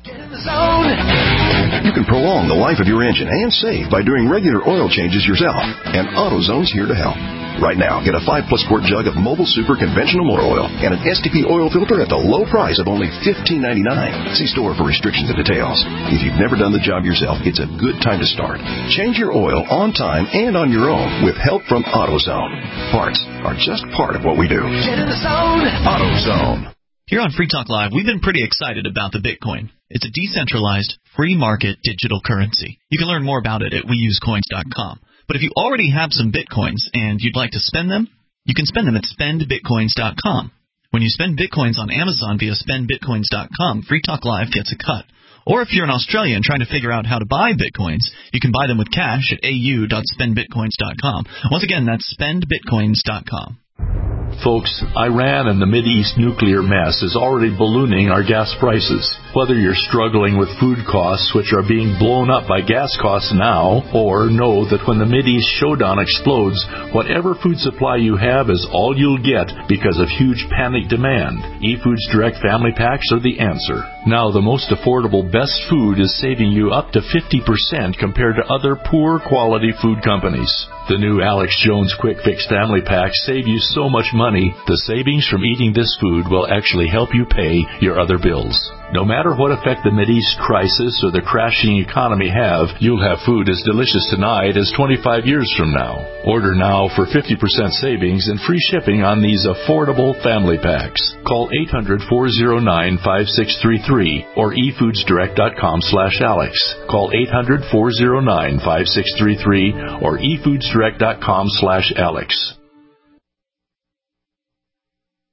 You can prolong the life of your engine and save by doing regular oil changes yourself. And AutoZone's here to help. Right now, get a five plus quart jug of Mobile Super conventional motor oil and an S T P oil filter at the low price of only fifteen ninety-nine. See store for restrictions and details. If you've never done the job yourself, it's a good time to start. Change your oil on time and on your own with help from AutoZone. Parts are just part of what we do. Get in the zone. AutoZone. Here on Free Talk Live, we've been pretty excited about the Bitcoin. It's a decentralized, free market digital currency. You can learn more about it at we use coins dot com. But if you already have some Bitcoins and you'd like to spend them, you can spend them at spend bitcoins dot com. When you spend Bitcoins on Amazon via spend bitcoins dot com, Free Talk Live gets a cut. Or if you're an Australian trying to figure out how to buy Bitcoins, you can buy them with cash at a u dot spend bitcoins dot com. Once again, that's spend bitcoins dot com. Folks, Iran and the Mideast nuclear mess is already ballooning our gas prices. Whether you're struggling with food costs, which are being blown up by gas costs now, or know that when the Mideast showdown explodes, whatever food supply you have is all you'll get because of huge panic demand, eFoods Direct Family Packs are the answer. Now, the most affordable best food is saving you up to fifty percent compared to other poor quality food companies. The new Alex Jones Quick Fix Family Packs save you so much money, the savings from eating this food will actually help you pay your other bills. No matter what effect the Mideast crisis or the crashing economy have, you'll have food as delicious tonight as twenty-five years from now. Order now for fifty percent savings and free shipping on these affordable family packs. Call eight hundred, four oh nine, five six three three or e foods direct dot com slash Alex. Call eight hundred, four oh nine, five six three three or e foods direct dot com slash Alex.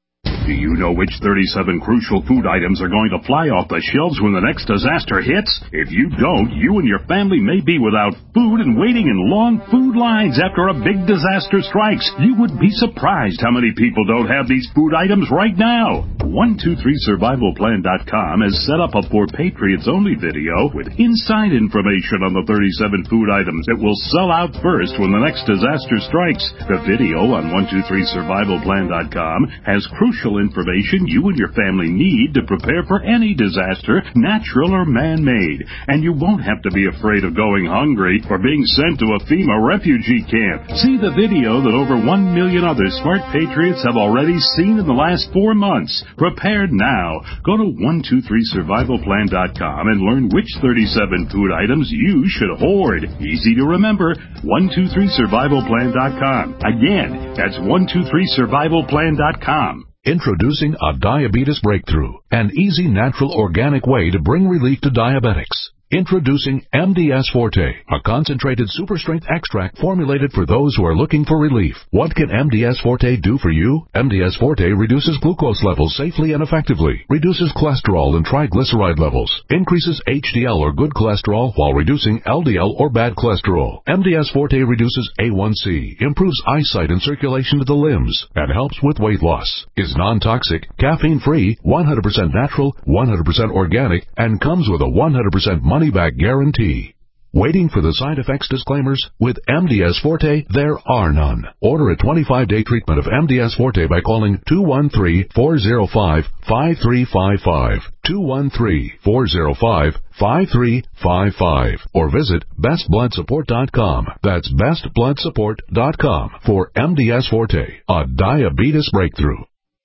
Do you know which thirty-seven crucial food items are going to fly off the shelves when the next disaster hits? If you don't, you and your family may be without food and waiting in long food lines after a big disaster strikes. You would be surprised how many people don't have these food items right now. one two three survival plan dot com has set up a For Patriots Only video with inside information on the thirty-seven food items that will sell out first when the next disaster strikes. The video on one two three survival plan dot com has crucial information you and your family need to prepare for any disaster, natural or man-made. And you won't have to be afraid of going hungry or being sent to a FEMA refugee camp. See the video that over one million other smart patriots have already seen in the last four months. Prepared now. Go to one two three survival plan dot com and learn which thirty-seven food items you should hoard. Easy to remember, one two three survival plan dot com. Again, that's one two three survival plan dot com. Introducing a diabetes breakthrough, an easy, natural, organic way to bring relief to diabetics. Introducing M D S Forte, a concentrated super-strength extract formulated for those who are looking for relief. What can M D S Forte do for you? M D S Forte reduces glucose levels safely and effectively, reduces cholesterol and triglyceride levels, increases H D L or good cholesterol while reducing L D L or bad cholesterol. M D S Forte reduces A one C, improves eyesight and circulation to the limbs, and helps with weight loss. Is non-toxic, caffeine-free, one hundred percent natural, one hundred percent organic, and comes with a one hundred percent money-back guarantee. Waiting for the side effects disclaimers? With M D S Forte, there are none. Order a twenty-five day treatment of M D S Forte by calling two one three, four zero five, five three five five, two one three, four zero five, five three five five, or visit best blood support dot com. That's best blood support dot com for M D S Forte, a diabetes breakthrough.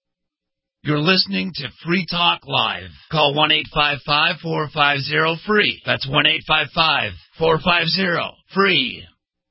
You're listening to Free Talk Live. Call one eight five five, four five zero, free. That's one eight five five, four five zero, free.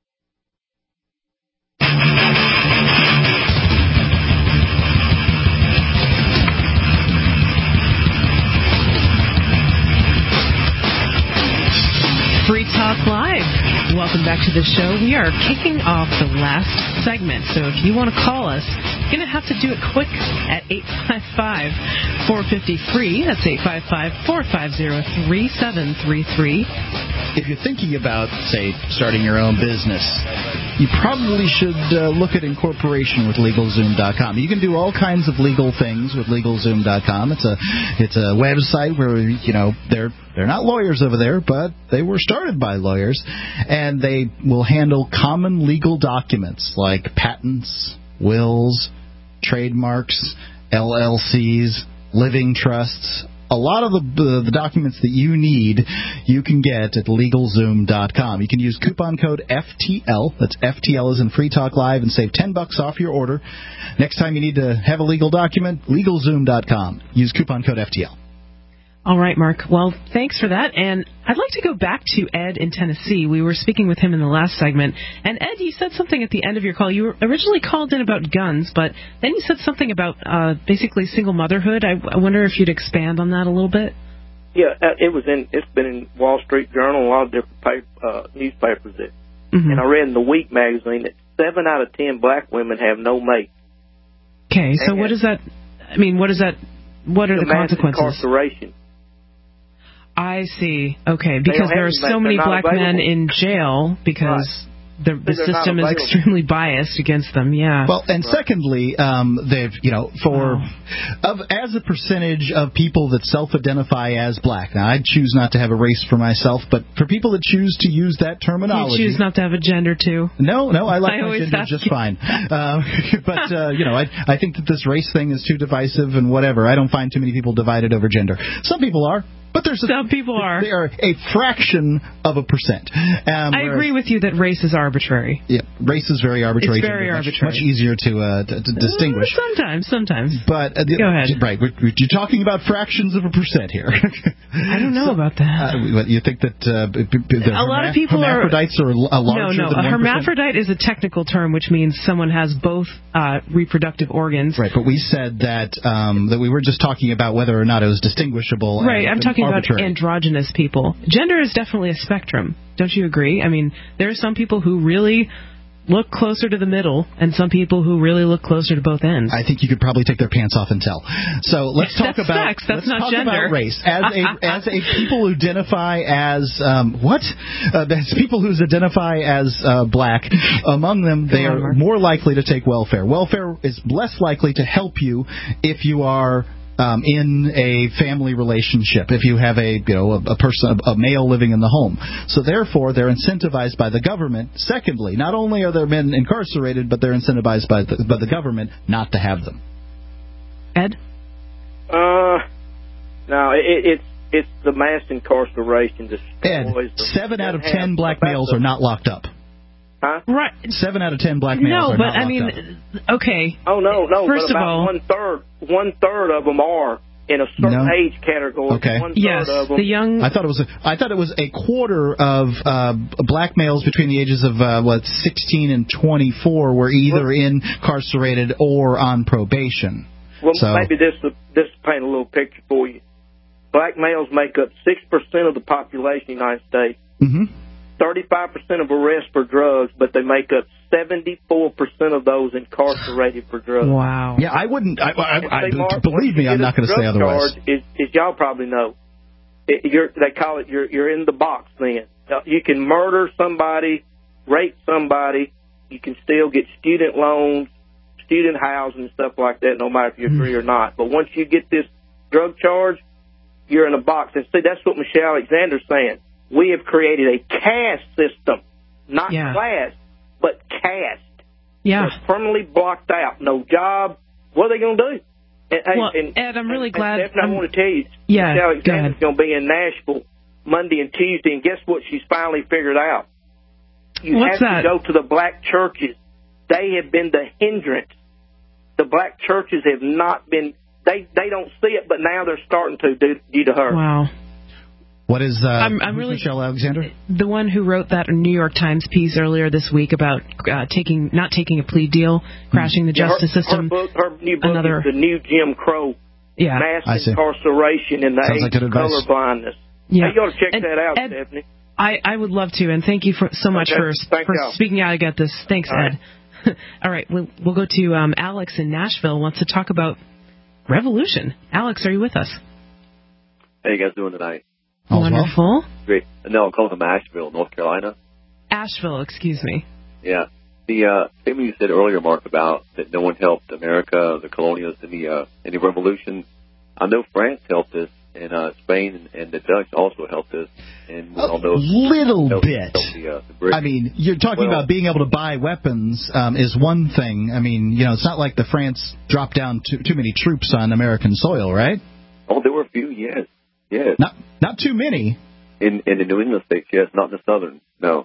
Free Talk Live. Welcome back to the show. We are kicking off the last segment, so if you want to call us, you're going to have to do it quick at eight five five, four five zero, free. That's eight five five, four five zero, three seven three three. If you're thinking about, say, starting your own business, you probably should uh, look at incorporation with LegalZoom dot com. You can do all kinds of legal things with LegalZoom dot com. It's a it's a website where, you know, they're they're not lawyers over there, but they were started by lawyers, and they will handle common legal documents like patents, wills, trademarks, L L Cs, living trusts. A lot of the, uh, the documents that you need, you can get at LegalZoom dot com. You can use coupon code F T L, that's F T L as in Free Talk Live, and save ten bucks off your order. Next time you need to have a legal document, LegalZoom dot com. Use coupon code F T L. All right, Mark. Well, thanks for that. And I'd like to go back to Ed in Tennessee. We were speaking with him in the last segment. And, Ed, you said something at the end of your call. You were originally called in about guns, but then you said something about uh, basically single motherhood. I, I wonder if you'd expand on that a little bit. Yeah, it was in. It's been in Wall Street Journal, a lot of different paper, uh, newspapers. That, mm-hmm. And I read in the Week magazine that seven out of ten black women have no mate. Okay, so and what is that? I mean, what is that? What are the, the consequences? Incarceration. I see. Okay, because there are so many black available. men in jail because right. the, the system is extremely biased against them. Yeah. Well, and right. secondly, um, they've you know for wow. of as a percentage of people that self-identify as black. Now, I choose not to have a race for myself, but for people that choose to use that terminology, you choose not to have a gender too. No, no, I like I my gender just you. fine. Uh, but uh, you know, I I think that this race thing is too divisive and whatever. I don't find too many people divided over gender. Some people are. But there's a, some people are. They are a fraction of a percent. Um, I agree with you that race is arbitrary. Yeah, race is very arbitrary. It's very much, arbitrary. Much easier to, uh, to, to distinguish. Uh, sometimes, sometimes. But uh, go ahead. Right, we're, we're, you're talking about fractions of a percent here. I don't know so, about that. Uh, you think that uh, the a lot of people hermaphrodites are, are larger no, no. than a one percent? Hermaphrodite is a technical term, which means someone has both uh, reproductive organs. Right, but we said that um, that we were just talking about whether or not it was distinguishable. Right, I'm talking arbitrary. about androgynous. People. Gender is definitely a spectrum. Don't you agree? I mean, there are some people who really look closer to the middle and some people who really look closer to both ends. I think you could probably take their pants off and tell. So let's talk That's about sex. That's let's not talk gender. about race. As a as a people who identify as um, what? Uh, as people who identify as uh, black, among them they Go on, are Mark. more likely to take welfare. Welfare is less likely to help you if you are Um, in a family relationship, if you have a you know a, a person, a, a male living in the home. So therefore, they're incentivized by the government. Secondly, not only are there men incarcerated, but they're incentivized by the, by the government not to have them. Ed? Uh, no, it, it's it's the mass incarceration. Ed, seven out of ten black males are not locked up. Huh? Right. Seven out of ten black males no, are but not I locked mean, up. okay. Oh no, no. First but of about all, one third, one third of them are in a certain No. age category. Okay. One third yes, of them. the young. I thought it was a, I thought it was a quarter of uh, black males between the ages of uh, what sixteen and twenty-four were either incarcerated or on probation. Well, so, maybe this this will paint a little picture for you. Black males make up six percent of the population of the United States. Mm-hmm. thirty-five percent of arrests for drugs, but they make up seventy-four percent of those incarcerated for drugs. Wow. Yeah, I wouldn't. I, I, I, See, Mark, believe me, I'm not going to say otherwise. Charge, is, is y'all probably know, it, you're, they call it you're you're in the box. Then you can murder somebody, rape somebody, you can still get student loans, student housing, and stuff like that, no matter if you're free or not. But once you get this drug charge, you're in a box. And see, that's what Michelle Alexander's saying. We have created a caste system, not Yeah. class, but caste. Yeah. They're permanently blocked out. No job. What are they going to do? And, Well, and, Ed, I'm really and, glad- And Stephanie, I'm- I want to tell you, Yeah, Michelle go Alexander's ahead. going to be in Nashville Monday and Tuesday, and guess what she's finally figured out? You What's have that? to go to the black churches. They have been the hindrance. The black churches have not been, they, they don't see it, but now they're starting to due, due to her. Wow. What is uh, I'm, I'm who's really Michelle Alexander? the one who wrote that New York Times piece earlier this week about uh, taking not taking a plea deal, crashing the Yeah, justice her, system. Her, book, her new book Another- is The New Jim Crow. Yeah. Mass I see. incarceration in the Sounds age like good of advice. colorblindness. Yeah. Hey, you ought to check Ed- that out, Ed- Stephanie. I, I would love to, and thank you for so much Okay. for Thank for y'all. speaking out about this. Thanks, All right. Ed. All right, we'll, we'll go to um, Alex in Nashville. Wants to talk about revolution. Alex, are you with us? How you guys doing tonight? All's well? Wonderful. Great. No, I'm calling from Asheville, North Carolina. Asheville, excuse me. Yeah. The uh, statement you said earlier, Mark, about that no one helped America, the colonials, in the uh, in the revolution. I know France helped us, and uh, Spain and, and the Dutch also helped us. And we A all know little helped- bit. helped the, uh, the British. I mean, you're talking Well- about being able to buy weapons um, is one thing. I mean, you know, it's not like the France dropped down too, too many troops on American soil, right? Oh, there were a few, yes, yes. Not not too many. In in the New England states, yes, not in the southern, no.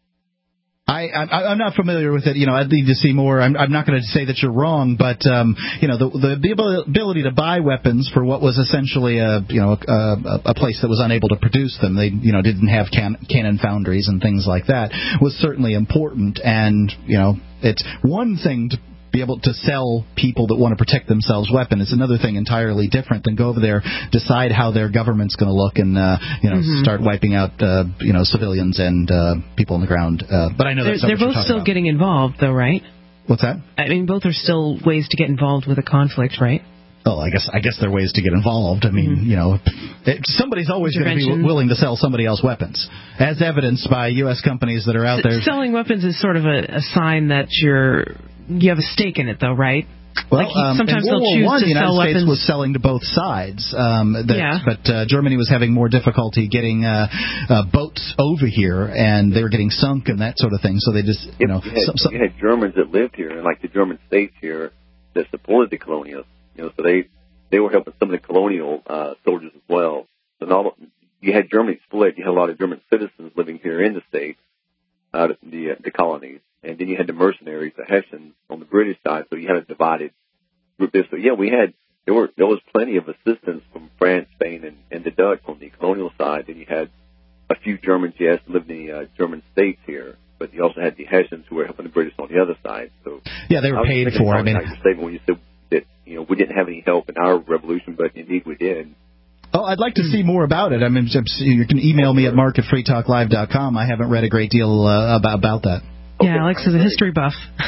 I, I I'm not familiar with it. You know, I'd need to see more. I'm, I'm not going to say that you're wrong, but um, you know, the the ability to buy weapons for what was essentially a you know a, a place that was unable to produce them. They you know didn't have can, cannon foundries and things like that was certainly important. And you know, it's one thing to be able to sell people that want to protect themselves weapons. It's another thing entirely different than go over there, decide how their government's going to look, and uh, you know Mm-hmm. start wiping out uh, you know civilians and uh, people on the ground. Uh, but I know They're, that's not they're what you're both talking still about. getting involved, though, right? What's that? I mean, both are still ways to get involved with a conflict, right? Oh, I guess I guess there are ways to get involved. I mean, Mm-hmm. you know, it, somebody's always going to be Intervention. w- willing to sell somebody else weapons, as evidenced by U S companies that are out there. Selling weapons is sort of a, a sign that you're you have a stake in it, though, right? Well, like he, um, sometimes in World they'll War choose One, to the United sell States weapons. was selling to both sides, um, that, Yeah. but uh, Germany was having more difficulty getting uh, uh, boats over here, and they were getting sunk and that sort of thing. So they just, you know, you had, some, some, you had Germans that lived here, and like the German states here, that supported the colonials. You know, so they they were helping some of the colonial uh, soldiers as well. So not, you had Germany split. You had a lot of German citizens living here in the states, uh, the uh, the colonies, and then you had the mercenaries, the Hessians, on the British side. So you had a divided group there. So yeah, we had there were there was plenty of assistance from France, Spain, and, and the Dutch on the colonial side. Then you had a few Germans, yes, living in the uh, German states here, but you also had the Hessians who were helping the British on the other side. So yeah, they I were was paid thinking for. I about mean, your statement when you said that you know we didn't have any help in our revolution, but indeed we did. Oh, I'd like to see more about it. I mean, you can email me at mark at free talk live dot com. I haven't read a great deal uh, about about that. Yeah, Alex is a history buff.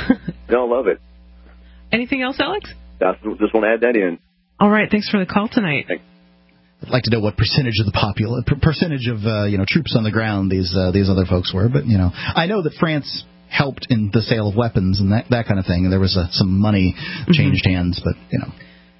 No, I love it. Anything else, Alex? I just want to add that in. All right, thanks for the call tonight. Thanks. I'd like to know what percentage of the popul- per- percentage of uh, you know troops on the ground these uh, these other folks were, but you know I know that France helped in the sale of weapons and that that kind of thing, and there was uh, some money changed mm-hmm. hands, but you know.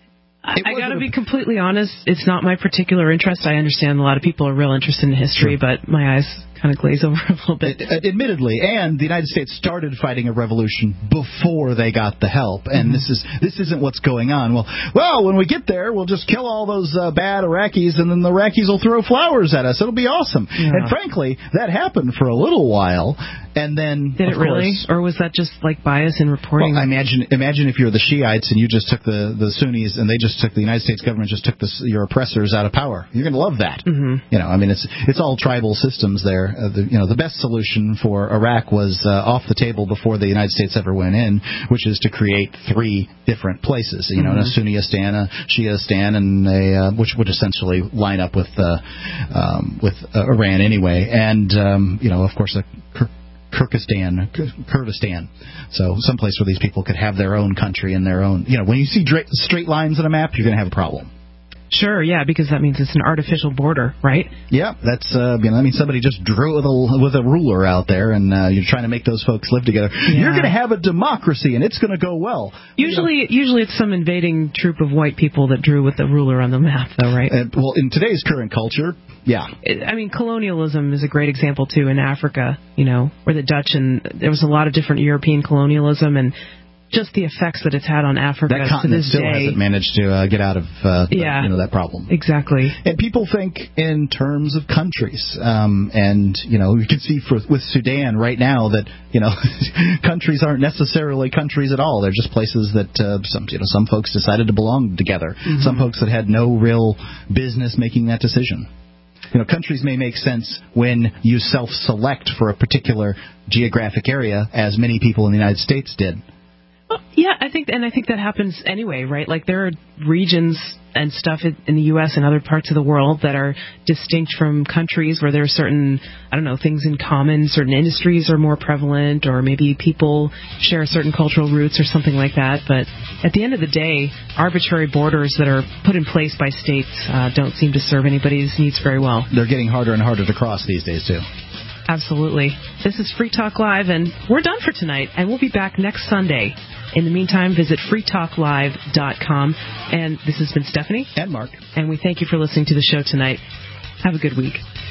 I, I got to be completely honest, it's not my particular interest. I understand a lot of people are real interested in history, sure. but my eyes kind of glaze over a little bit. It, admittedly, and the United States started fighting a revolution before they got the help, and mm-hmm. this is this isn't what's going on. Well, well, when we get there, we'll just kill all those uh, bad Iraqis, and then the Iraqis will throw flowers at us. It'll be awesome. Yeah. And frankly, that happened for a little while, and then did it really, course, or was that just like bias in reporting? Well, imagine imagine if you're the Shiites and you just took the the Sunnis, and they just took the United States government just took the, your oppressors out of power. You're going to love that. Mm-hmm. You know, I mean, it's it's all tribal systems there. Uh, the, you know, the best solution for Iraq was uh, off the table before the United States ever went in, which is to create three different places. You know, mm-hmm. a Sunnistan, a Shiistan, and a uh, which would essentially line up with uh, um, with uh, Iran anyway. And um, you know, of course, a Kur- Kyrgyzstan, Kurdistan. So someplace where these people could have their own country and their own. You know, when you see dra- straight lines on a map, you're going to have a problem. Sure, yeah, because that means it's an artificial border, right? Yeah, that's uh, you know, I mean, somebody just drew with a with a ruler out there, and uh, you're trying to make those folks live together. Yeah. You're going to have a democracy, and it's going to go well. Usually, you know, usually it's some invading troop of white people that drew with the ruler on the map, though, right? Uh, well, in today's current culture, yeah. I mean, colonialism is a great example too in Africa. You know, where the Dutch and there was a lot of different European colonialism and. Just the effects that it's had on Africa that to this still day. hasn't managed to uh, get out of uh, yeah, the, you know that problem. Exactly. And people think in terms of countries, um, and you know you can see for, with Sudan right now that you know countries aren't necessarily countries at all. They're just places that uh, some you know some folks decided to belong together. Mm-hmm. Some folks that had no real business making that decision. You know, countries may make sense when you self-select for a particular geographic area, as many people in the United States did. Well, yeah, I think, and I think that happens anyway, right? Like there are regions and stuff in the U S and other parts of the world that are distinct from countries where there are certain, I don't know, things in common. Certain industries are more prevalent, or maybe people share certain cultural roots or something like that. But at the end of the day, arbitrary borders that are put in place by states uh, don't seem to serve anybody's needs very well. They're getting harder and harder to cross these days, too. Absolutely. This is Free Talk Live, and we're done for tonight, and we'll be back next Sunday. In the meantime, visit free talk live dot com. And this has been Stephanie. And Mark. And we thank you for listening to the show tonight. Have a good week.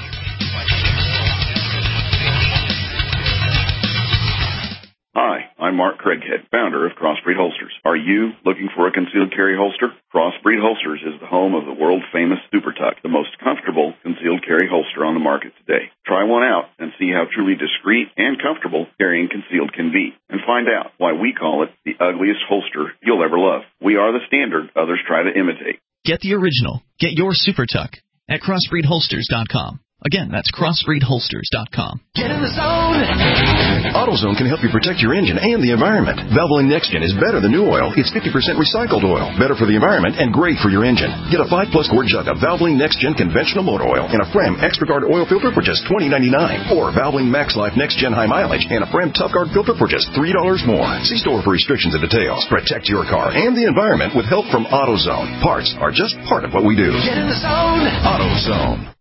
Hi, I'm Mark Craighead, founder of Crossbreed Holsters. Are you looking for a concealed carry holster? Crossbreed Holsters is the home of the world-famous Super Tuck, the most comfortable concealed carry holster on the market today. Try one out and see how truly discreet and comfortable carrying concealed can be, and find out why we call it the ugliest holster you'll ever love. We are the standard others try to imitate. Get the original. Get your Super Tuck at crossbreed holsters dot com. Again, that's crossbreed holsters dot com. Get in the zone! AutoZone can help you protect your engine and the environment. Valvoline NextGen is better than new oil. It's fifty percent recycled oil, better for the environment, and great for your engine. Get a five plus quart jug of Valvoline NextGen conventional motor oil and a Frem Extra Guard oil filter for just twenty ninety-nine, or Valvoline Max Life NextGen high mileage and a Frem Tough Guard filter for just three dollars more. See store for restrictions and details. Protect your car and the environment with help from AutoZone. Parts are just part of what we do. Get in the zone! AutoZone.